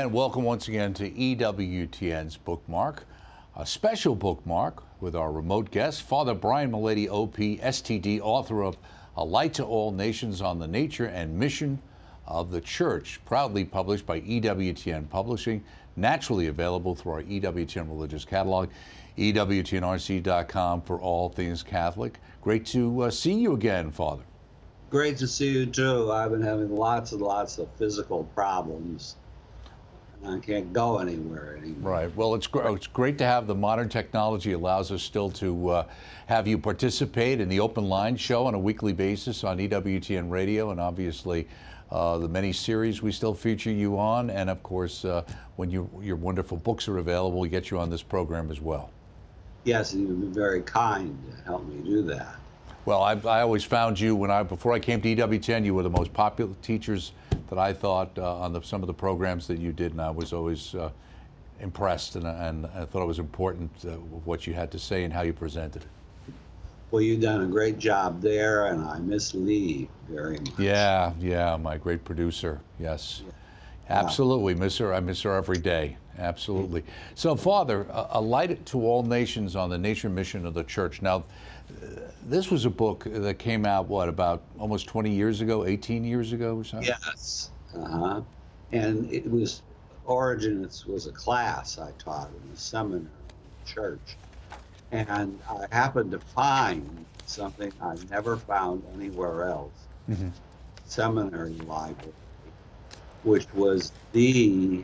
And welcome once again to EWTN's Bookmark, a special bookmark with our remote guest, Father Brian Mulledy, OP, STD, author of A Light to All Nations on the Nature and Mission of the Church, proudly published by EWTN Publishing, naturally available through our EWTN Religious Catalog, EWTNRC.com for all things Catholic. Great to see you again, Father. Great to see you, too. I've been having lots and lots of physical problems, and I can't go anywhere anymore. Right. Well, it's great to have the modern technology allows us still to have you participate in the Open Line show on a weekly basis on EWTN Radio, and obviously the many series we still feature you on, and of course, when your wonderful books are available, we get you on this program as well. Yes, and you've been very kind to help me do that. Well, I always found you before I came to EWTN, you were the most popular teachers that I thought on some of the programs that you did, and I was always impressed, and I thought it was important what you had to say and how you presented it. Well, you've done a great job there, and I miss Lee very much. Yeah, my great producer. Yes, yeah. Absolutely, miss her. I miss her every day. Absolutely. So, Father, A Light to All Nations on the Nature and Mission of the Church. Now, this was a book that came out, what, about almost 20 years ago, 18 years ago or something? Yes. And it was, Origins was a class I taught in the seminary church. And I happened to find something I never found anywhere else, seminary library, which was the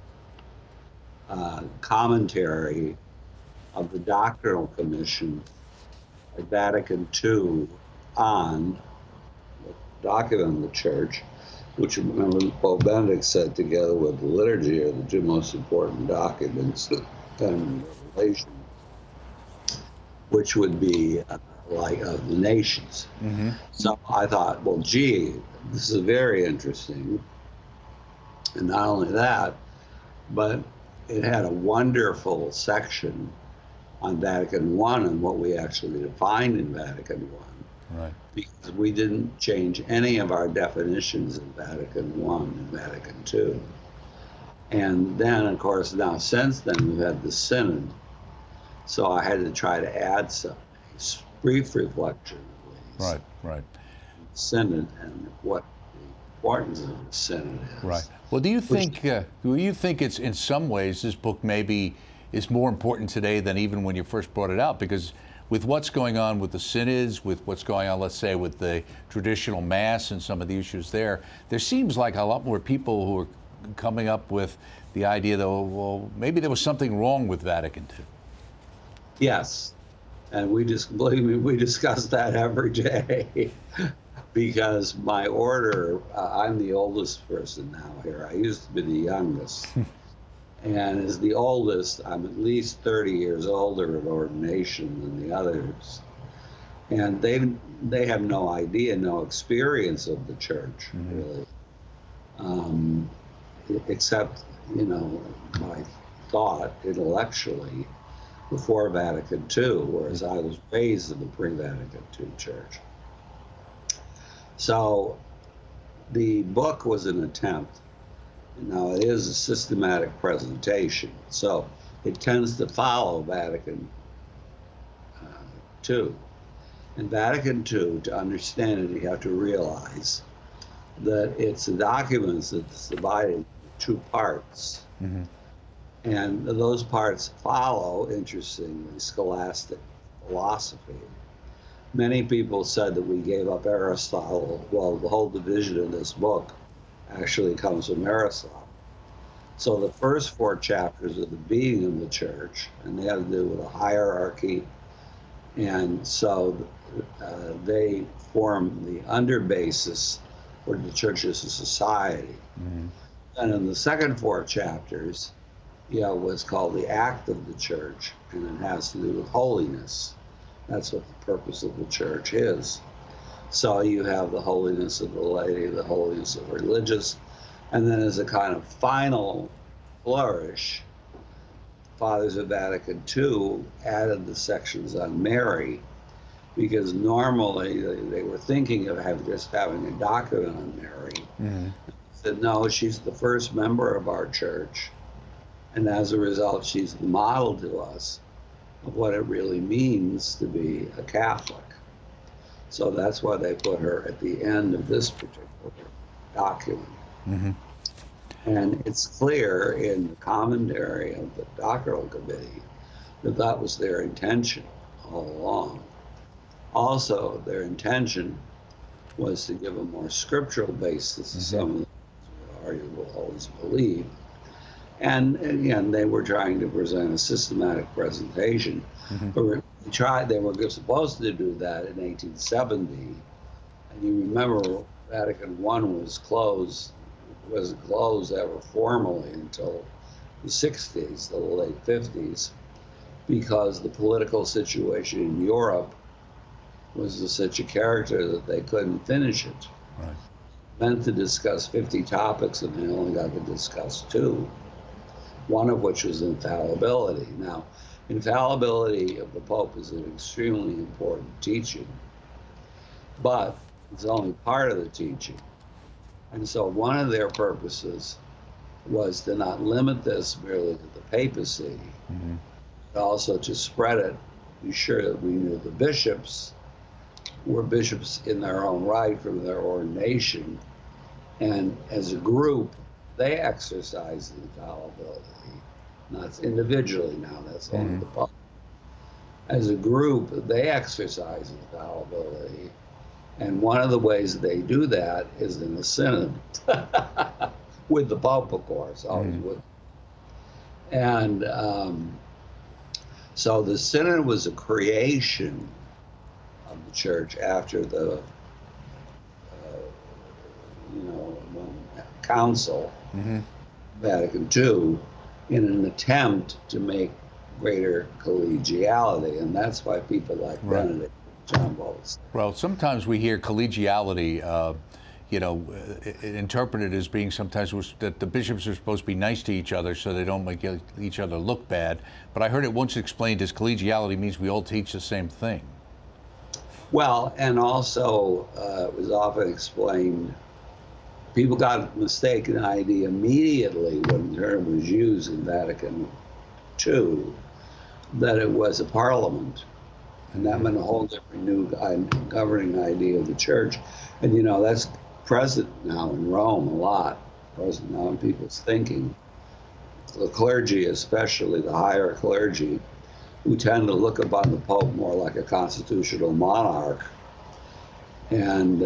commentary of the Doctrinal Commission at Vatican II on the document of the Church, which, remember, Pope Benedict said together with the liturgy are the two most important documents and Revelation, which would be like the nations. So I thought, well, gee, this is very interesting. And not only that, but it had a wonderful section on Vatican I and what we actually defined in Vatican I. Right. Because we didn't change any of our definitions in Vatican I and Vatican II. And then, of course, now since then, we've had the Synod. So I had to try to add some brief reflection, Right. Synod and what the importance of the Synod is. Right. Well, do you think it's in some ways this book maybe is more important today than even when you first brought it out? Because with what's going on with the synods, with what's going on, let's say, with the traditional Mass and some of the issues there seems like a lot more people who are coming up with the idea that, well, maybe there was something wrong with Vatican II. Yes, and believe me, we discuss that every day. Because my order, I'm the oldest person now here. I used to be the youngest. And as the oldest, I'm at least 30 years older in ordination than the others. And they have no idea, no experience of the church, really. Except, my thought intellectually before Vatican II, whereas I was raised in the pre-Vatican II church. So the book was an attempt. Now, it is a systematic presentation, so it tends to follow Vatican II. In Vatican II, to understand it, you have to realize that it's the documents that's divided into two parts. And those parts follow, interestingly, scholastic philosophy. Many people said that we gave up Aristotle. Well, the whole division in this book actually comes from Aristotle. So the first 4 chapters are the being of the church, and they have to do with a hierarchy. And so they form the underbasis for the church as a society. And in the second 4 chapters, what's called the act of the church, and it has to do with holiness. That's what the purpose of the church is. So you have the holiness of the laity, the holiness of religious, and then as a kind of final flourish, Fathers of Vatican II added the sections on Mary, because normally they were thinking of just having a document on Mary. said, no, she's the first member of our church. And as a result, she's the model to us of what it really means to be a Catholic. So that's why they put her at the end of this particular document. Mm-hmm. And it's clear in the commentary of the doctrinal committee that that was their intention all along. Also, their intention was to give a more scriptural basis to some of the things we will always believe. And again, they were trying to present a systematic presentation. They were supposed to do that in 1870. And you remember Vatican I wasn't closed ever formally until the 60s, the late 50s, because the political situation in Europe was of such a character that they couldn't finish it. Right. Meant to discuss 50 topics, and they only got to discuss 2, one of which was infallibility. Now, infallibility of the Pope is an extremely important teaching, but it's only part of the teaching. And so one of their purposes was to not limit this merely to the papacy, but also to spread it, be sure that we knew the bishops were bishops in their own right from their ordination, and as a group, they exercised infallibility, not individually now, that's only the Pope. As a group, they exercise infallibility, and one of the ways they do that is in a synod, with the Pope, of course, always with. And so the synod was a creation of the church after the council, Vatican II, in an attempt to make greater collegiality, and that's why people like Benedict, John Paul II. Well, sometimes we hear collegiality, interpreted as being sometimes that the bishops are supposed to be nice to each other so they don't make each other look bad. But I heard it once explained as collegiality means we all teach the same thing. Well, and also it was often explained, people got a mistaken idea immediately when the term was used in Vatican II, that it was a parliament. And that meant a whole different new governing idea of the church. And that's present now in Rome a lot, present now in people's thinking. The clergy, especially the higher clergy, who tend to look upon the Pope more like a constitutional monarch. And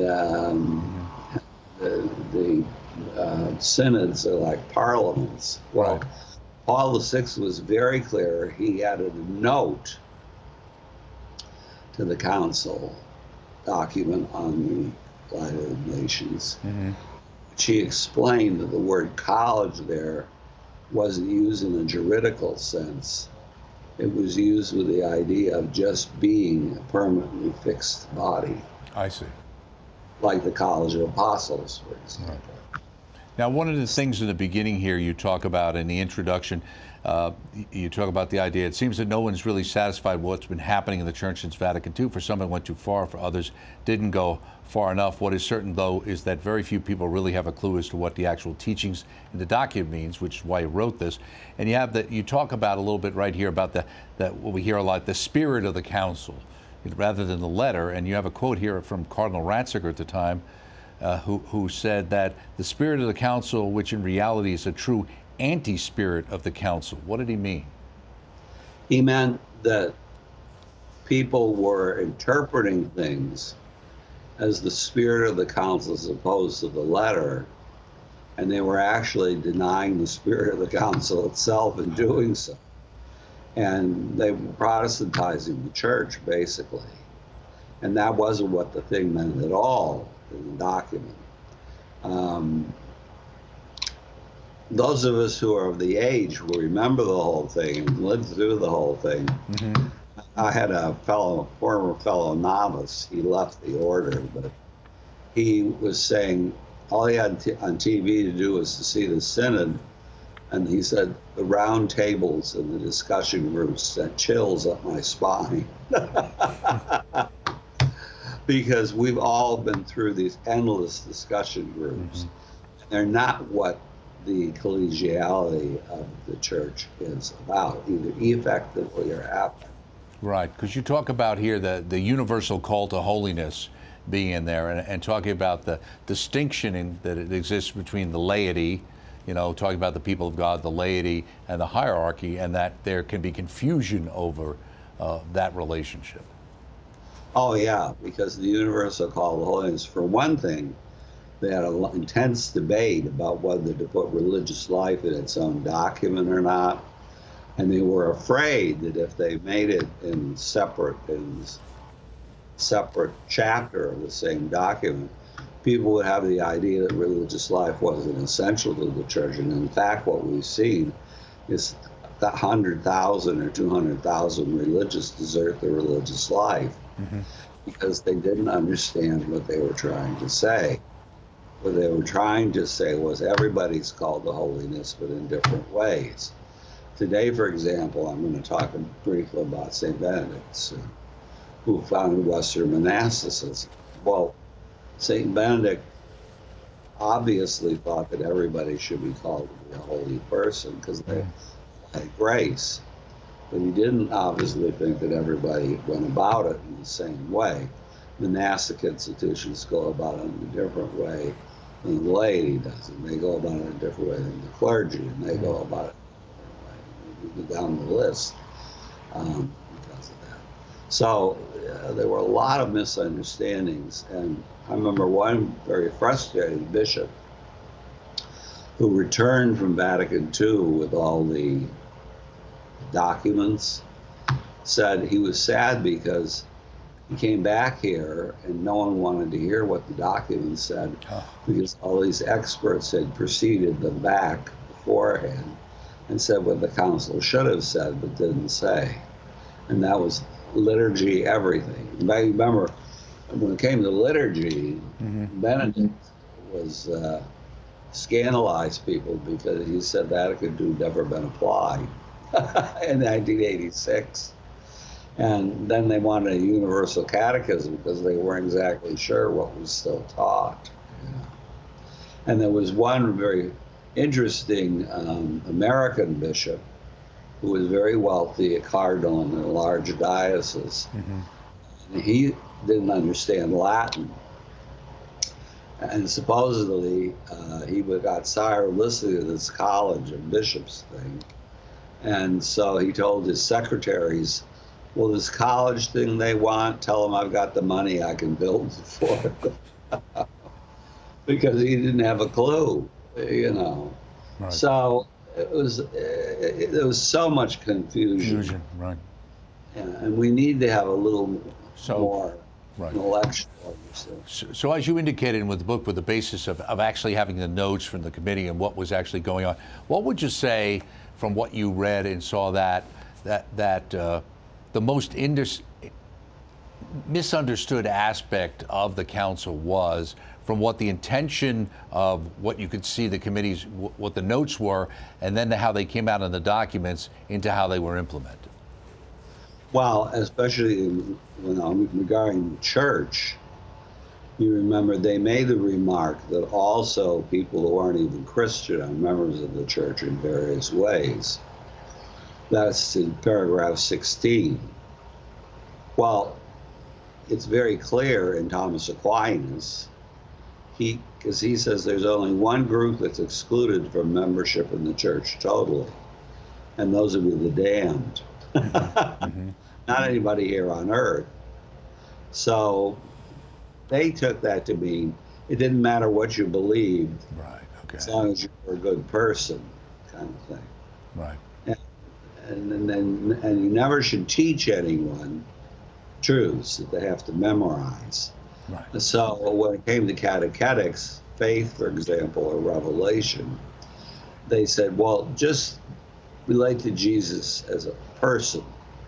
the synods are like parliaments. Well, Right. Paul VI was very clear. He added a note to the council document on the Light of the Nations, which he explained that the word college there wasn't used in a juridical sense. It was used with the idea of just being a permanently fixed body. I see. Like the College of Apostles, for example. Right. Now, one of the things in the beginning here you talk about in the introduction, you talk about the idea, it seems that no one's really satisfied with what's been happening in the church since Vatican II. For some, it went too far. For others, didn't go far enough. What is certain, though, is that very few people really have a clue as to what the actual teachings in the document means, which is why you wrote this. And you have that. You talk about a little bit right here about that what we hear a lot, the spirit of the council, rather than the letter. And you have a quote here from Cardinal Ratzinger at the time, who said that the spirit of the council, which in reality is a true anti-spirit of the council. What did he mean? He meant that people were interpreting things as the spirit of the council as opposed to the letter, and they were actually denying the spirit of the council itself in doing so. And they were Protestantizing the church, basically. And that wasn't what the thing meant at all in the document. Those of us who are of the age will remember the whole thing and lived through the whole thing. I had a former fellow novice. He left the order, but he was saying all he had on TV to do was to see the synod, and he said the round tables and the discussion groups sent chills up my spine. Because we've all been through these endless discussion groups. they're not what the collegiality of the church is about, either effectively or affectively. Right, because you talk about here the universal call to holiness being in there, and talking about the distinction that it exists between the laity, talking about the people of God, the laity, and the hierarchy, and that there can be confusion over that relationship. Oh, yeah, because the universal call to holiness, for one thing, they had an intense debate about whether to put religious life in its own document or not. And they were afraid that if they made it in separate chapter of the same document, people would have the idea that religious life wasn't essential to the church. And in fact, what we've seen is that 100,000 or 200,000 religious desert their religious life because they didn't understand what they were trying to say. What they were trying to say was everybody's called to holiness, but in different ways. Today, for example, I'm going to talk briefly about St. Benedict, who founded Western monasticism. Well, St. Benedict obviously thought that everybody should be called to be a holy person because they had grace. But he didn't obviously think that everybody went about it in the same way. Monastic institutions go about it in a different way than the laity does, and they go about it in a different way than the clergy, and they go about it in a different way. You go down the list because of that. So there were a lot of misunderstandings, and I remember one very frustrated bishop who returned from Vatican II with all the documents, said he was sad because he came back here and no one wanted to hear what the documents said because all these experts had preceded them back beforehand and said what the council should have said but didn't say. And that was liturgy, everything. I remember when it came to liturgy, Benedict was scandalized people because he said Vatican II had never been applied in 1986. And then they wanted a universal catechism because they weren't exactly sure what was still taught. And there was one very interesting American bishop who was very wealthy, a cardinal in a large diocese. And he didn't understand Latin. And supposedly he got tired of listening to this college of bishops thing. And so he told his secretaries, well, this college thing they want, tell them I've got the money, I can build it for them. Because he didn't have a clue, Right. So there was so much confusion. Right. And we need to have a little more intellectual understanding. So as you indicated with the book, with the basis of actually having the notes from the committee and what was actually going on, what would you say from what you read and saw that the most misunderstood aspect of the council was from what the intention of what you could see the committees, what the notes were, and then how they came out in the documents into how they were implemented? Well, especially regarding the church, you remember they made the remark that also people who aren't even Christian are members of the church in various ways. That's in paragraph 16. Well, it's very clear in Thomas Aquinas, because he says there's only one group that's excluded from membership in the church totally, and those would be the damned. Not anybody here on earth. So they took that to mean it didn't matter what you believed, right? Okay. As long as you were a good person, kind of thing. Right. And you never should teach anyone truths that they have to memorize. Right. So when it came to catechetics, faith, for example, or revelation, they said, well, just relate to Jesus as a person,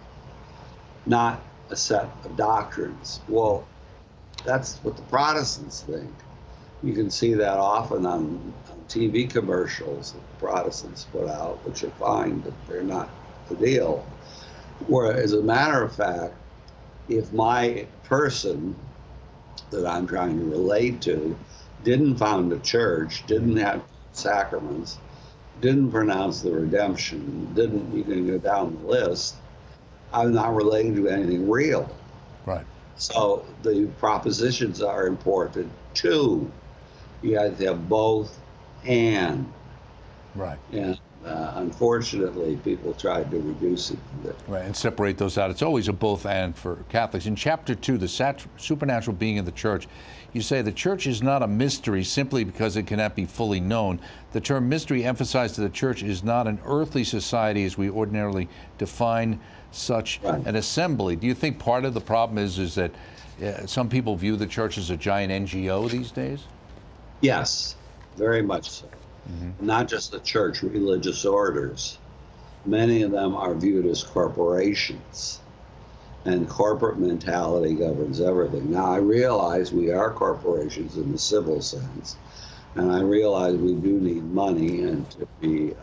not a set of doctrines. Well, that's what the Protestants think. You can see that often on TV commercials that the Protestants put out, which are fine, but they're not the deal. Whereas, as a matter of fact, if my person that I'm trying to relate to didn't found a church, didn't have sacraments, didn't pronounce the redemption, didn't, you can go down the list, I'm not relating to anything real. Right. So the propositions are important too. You have to have both and. Right. And unfortunately, people tried to reduce it. Right, and separate those out. It's always a both and for Catholics. In chapter 2, the supernatural being in the church, you say the church is not a mystery simply because it cannot be fully known. The term mystery emphasizes that the church is not an earthly society as we ordinarily define such an assembly. Do you think part of the problem is that some people view the church as a giant NGO these days? Yes, very much so. Not just the church, religious orders. Many of them are viewed as corporations, and corporate mentality governs everything. Now, I realize we are corporations in the civil sense, and I realize we do need money and to be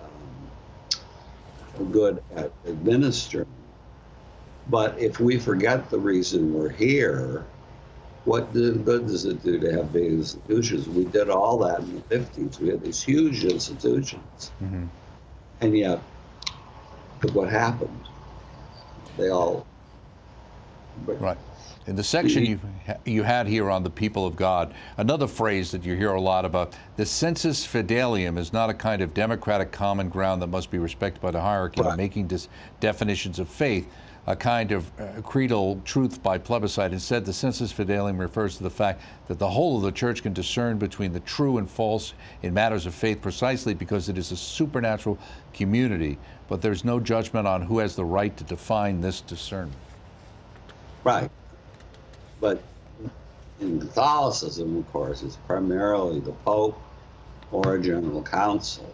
good at administering. But if we forget the reason we're here, what good does it do to have big institutions? We did all that in the 50s. We had these huge institutions. And yet, look what happened. They all... Right. In the section you had here on the people of God, another phrase that you hear a lot about, the sensus fidelium is not a kind of democratic common ground that must be respected by the hierarchy of making definitions of faith, a kind of creedal truth by plebiscite. Instead, the sensus fidelium refers to the fact that the whole of the church can discern between the true and false in matters of faith precisely because it is a supernatural community, but there's no judgment on who has the right to define this discernment. Right. But in Catholicism, of course, it's primarily the Pope or a General Council.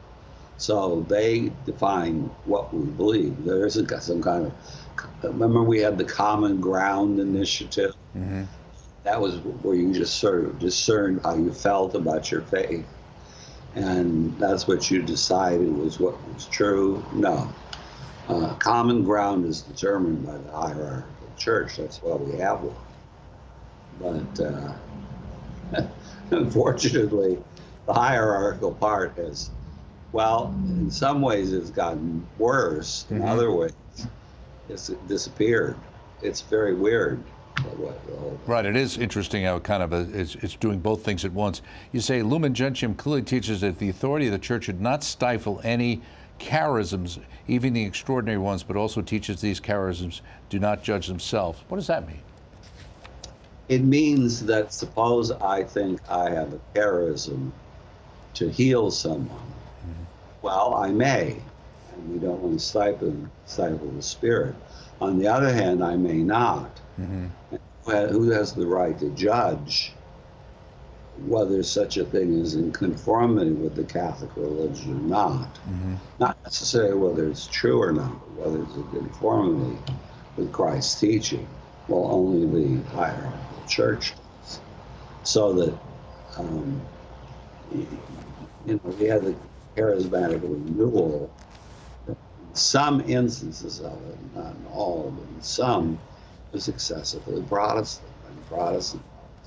So they define what we believe. There isn't some kind of, remember we had the Common Ground Initiative? That was where you just sort of discerned how you felt about your faith. And that's what you decided was what was true. No. Common ground is determined by the hierarchical church. That's why we have one. But unfortunately, the hierarchical part has, well, in some ways it's gotten worse. In other ways, it's disappeared. It's very weird. Right, it is interesting how kind of it's doing both things at once. You say Lumen Gentium clearly teaches that the authority of the church should not stifle any charisms, even the extraordinary ones, but also teaches these charisms do not judge themselves. What does that mean? It means that suppose I think I have a charism to heal someone. Well, I may, and we don't want to stifle the spirit. On the other hand, I may not. Who has the right to judge whether such a thing is in conformity with the Catholic religion or not? Not necessarily whether it's true or not, but whether it's in conformity with Christ's teaching. Well, only the hierarchical church does. So that, we had the charismatic renewal. In some instances of it, not in all, but in some, was excessively Protestant and Protestant.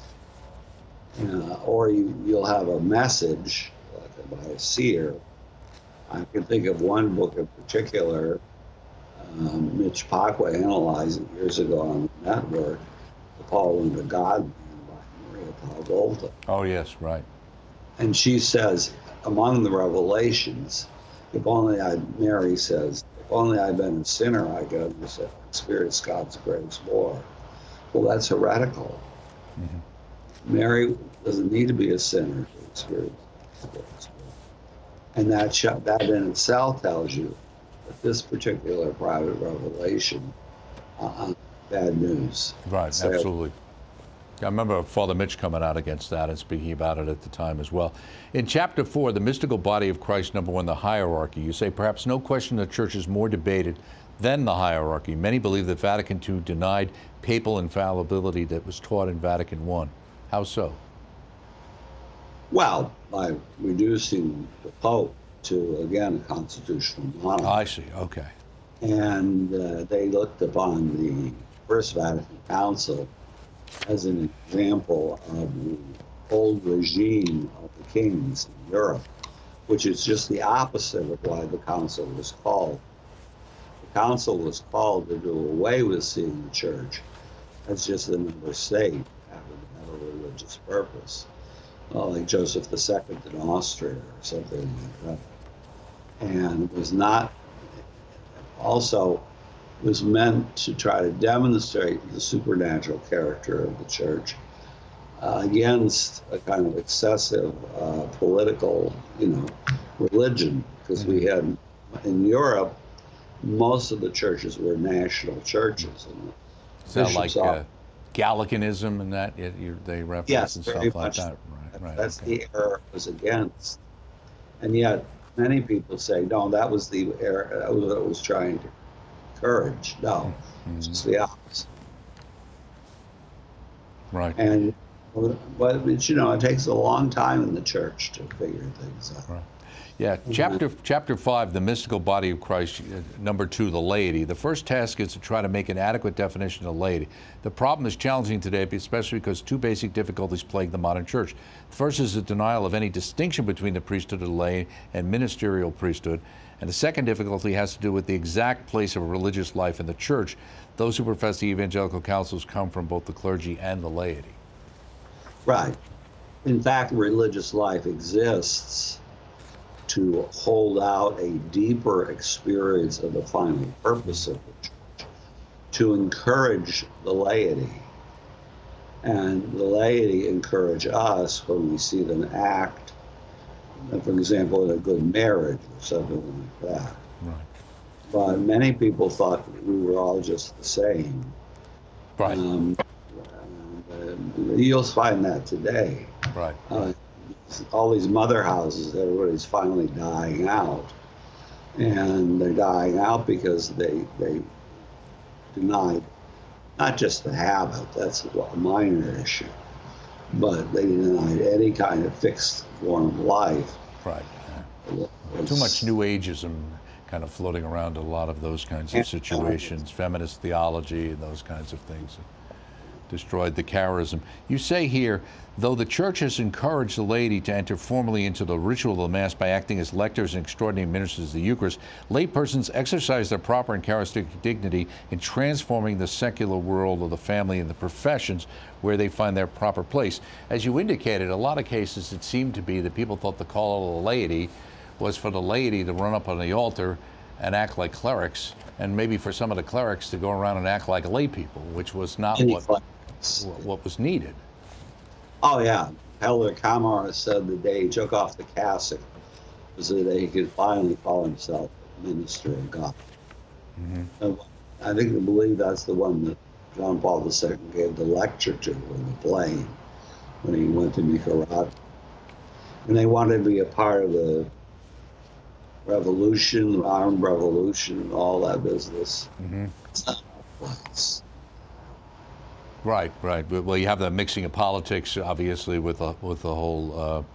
Or you'll have a message like by a seer. I can think of one book in particular, Mitch Pacwa analyzed it years ago on the network, The Paul and the God by Maria Pavlova. Oh, yes, right. And she says, among the revelations, Mary says, if only I'd been a sinner, I could have experienced God's grace more. Well, that's heretical. Mary doesn't need to be a sinner to experience God's grace more. And that in itself tells you that this particular private revelation, bad news. Right, absolutely. I remember Father Mitch coming out against that and speaking about it at the time as well. In chapter 4, the mystical body of Christ, number 1, the hierarchy, you say perhaps no question the church is more debated than the hierarchy. Many believe that Vatican II denied papal infallibility that was taught in Vatican I. How so? Well, by reducing the Pope to, again, a constitutional monarch. I see, okay. And they looked upon the First Vatican Council as an example of the old regime of the kings in Europe, which is just the opposite of why the council was called. The council was called to do away with seeing the church as just another state having a religious purpose, like Joseph II in Austria or something like that. And was not, also was meant to try to demonstrate the supernatural character of the church against a kind of excessive political, religion, because we had in Europe, most of the churches were national churches. And sound like Gallicanism and that they reference yes, and very stuff like much. that. Right. That's the era it was against, and yet many people say no, that was the era that was what it was trying to encourage. No, it's the opposite. Right. And but it takes a long time in the church to figure things out. Right. Yeah, chapter 5, the mystical body of Christ, number 2, the laity. The first task is to try to make an adequate definition of laity. The problem is challenging today, especially because two basic difficulties plague the modern church. The first is the denial of any distinction between the priesthood of the lay and ministerial priesthood. And the second difficulty has to do with the exact place of religious life in the church. Those who profess the evangelical counsels come from both the clergy and the laity. Right. In fact, religious life exists to hold out a deeper experience of the final purpose of the church, to encourage the laity. And the laity encourage us when we see them act, for example, in a good marriage or something like that. Right. But many people thought that we were all just the same. Right. You'll find that today. Right. All these mother houses, everybody's finally dying out. And they're dying out because they denied not just the habit, that's a minor issue, but they denied any kind of fixed form of life. Right. Too much New Ageism kind of floating around a lot of those kinds of situations, feminist theology and those kinds of things. Destroyed the charism. You say here, though the church has encouraged the laity to enter formally into the ritual of the Mass by acting as lectors and extraordinary ministers of the Eucharist, laypersons exercise their proper and charismatic dignity in transforming the secular world of the family and the professions where they find their proper place. As you indicated, a lot of cases it seemed to be that people thought the call of the laity was for the laity to run up on the altar and act like clerics, and maybe for some of the clerics to go around and act like lay people, which was not what was needed. Oh yeah, Elder Kamara said the day he took off the cassock was the day he could finally call himself a minister of God. And I think I believe that's the one that John Paul II gave the lecture to in the plane when he went to Nicaragua. And they wanted to be a part of the revolution, the armed revolution, and all that business. It's not our place. Right. Well, you have the mixing of politics, obviously, with the whole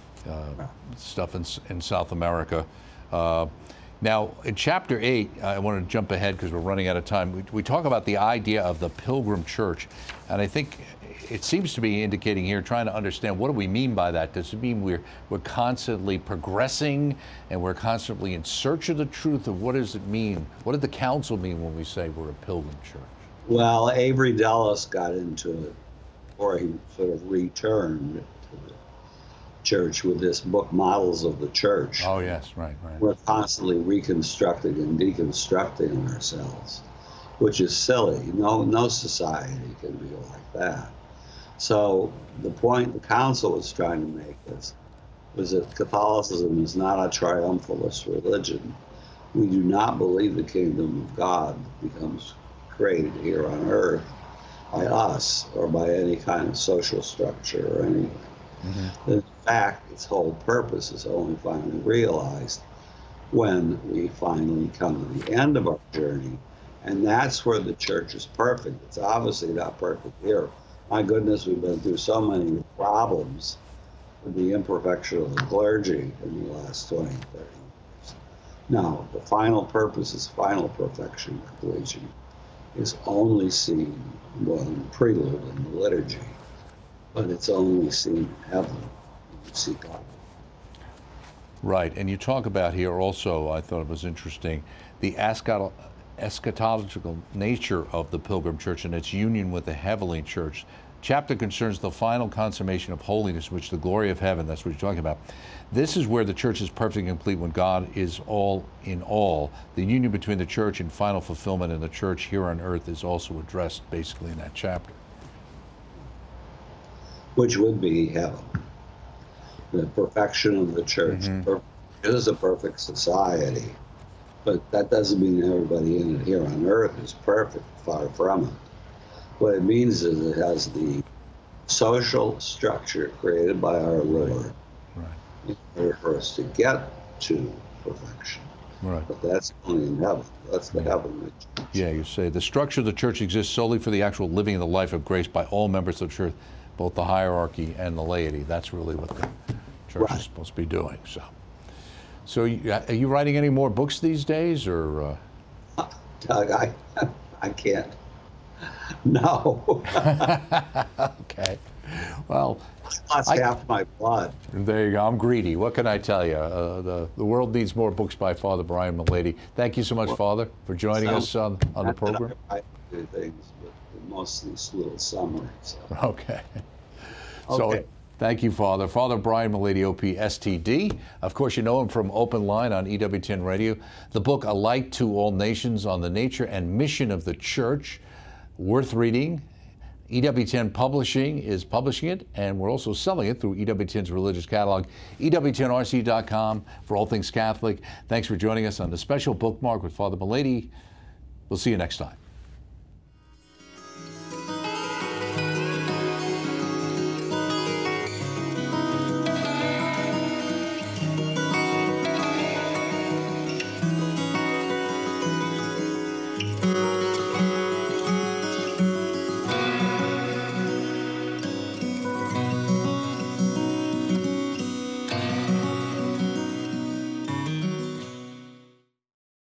stuff in South America. Now, in Chapter 8, I want to jump ahead because we're running out of time. We talk about the idea of the pilgrim church, and I think it seems to be indicating here, trying to understand what do we mean by that? Does it mean we're constantly progressing and we're constantly in search of the truth, or what does it mean? What did the council mean when we say we're a pilgrim church? Well, Avery Dulles got into it, or he sort of returned to the church with this book, Models of the Church. Oh, yes, right. We're constantly reconstructing and deconstructing ourselves, which is silly. No society can be like that. So the point the council was trying to make was that Catholicism is not a triumphalist religion. We do not believe the kingdom of God becomes created here on earth by us or by any kind of social structure or anything. In fact, its whole purpose is only finally realized when we finally come to the end of our journey. And that's where the church is perfect. It's obviously not perfect here. My goodness, we've been through so many problems with the imperfection of the clergy in the last 20, 30 years. No, the final purpose is final perfection, completion, is only seen in the prelude in the liturgy. but it's only seen in heaven. You see God. Right, and you talk about here also, I thought it was interesting, the eschatological nature of the Pilgrim Church and its union with the Heavenly Church. Chapter concerns the final consummation of holiness, which the glory of heaven, that's what you're talking about. This is where the church is perfectly complete when God is all in all. The union between the church and final fulfillment in the church here on earth is also addressed basically in that chapter. Which would be heaven. The perfection of the church. It is a perfect society, but that doesn't mean everybody in it here on earth is perfect, far from it. What it means is it has the social structure created by our Lord in order for us to get to perfection. Right. But that's only in heaven. That's the heavenly church. Yeah, you say the structure of the church exists solely for the actual living of the life of grace by all members of the church, both the hierarchy and the laity. That's really what the church is supposed to be doing. So are you writing any more books these days, or? Doug, I can't. No. Okay. Well, Lost half my blood. there you go. I'm greedy. What can I tell you? The world needs more books by Father Brian Mullady. Thank you so much, Father, for joining us on the program. I do things, but mostly little summaries. So. Okay. Okay. So thank you, Father. Father Brian Mullady, OP, STD. Of course, you know him from Open Line on EWTN Radio. The book, A Light to All Nations, on the nature and mission of the church. Worth reading. EWTN Publishing is publishing it, and we're also selling it through EWTN's religious catalog, EWTNRC.com, for all things Catholic. Thanks for joining us on the special bookmark with Father Mullady. We'll see you next time.